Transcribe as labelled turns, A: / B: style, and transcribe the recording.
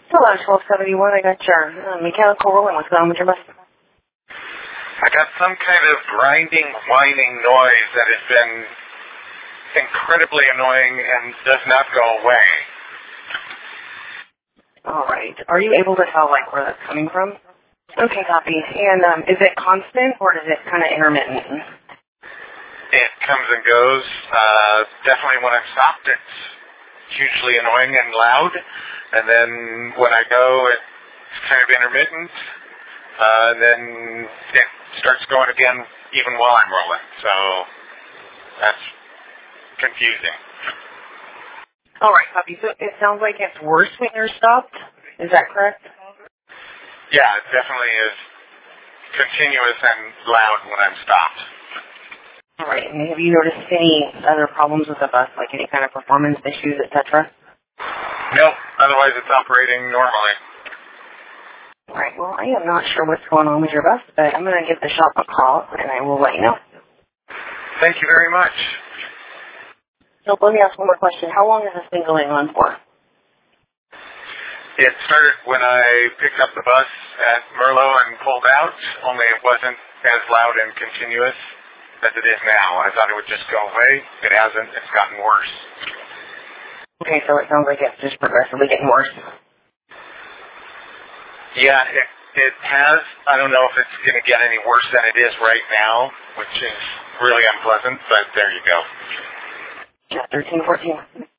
A: Hello, 1271. I got your mechanical rolling. What's going on with your bus?
B: I got some kind of grinding, whining noise that has been incredibly annoying and does not go away.
A: All right. Are you able to tell, where that's coming from? Okay, copy. And is it constant or is it kind of intermittent?
B: It comes and goes. Definitely when I'm stopped, it's hugely annoying and loud. And then when I go, it's kind of intermittent. And then it starts going again even while I'm rolling. So that's confusing.
A: All right, copy. So it sounds like it's worse when you're stopped. Is that correct?
B: Yeah, it definitely is continuous and loud when I'm stopped.
A: All right. And have you noticed any other problems with the bus, like any kind of performance issues, etc.?
B: Nope. Otherwise, it's operating normally.
A: All right. Well, I am not sure what's going on with your bus, but I'm going to give the shop a call, and I will let you know.
B: Thank you very much.
A: So let me ask one more question. How long has this been going on for?
B: It started when I picked up the bus at Merlot and pulled out, only it wasn't as loud and continuous as it is now. I thought it would just go away. It hasn't. It's gotten worse.
A: Okay, so it sounds like it's just progressively getting worse.
B: Yeah, it has. I don't know if it's going to get any worse than it is right now, which is really unpleasant, but there you go.
A: Yeah, 13, 14.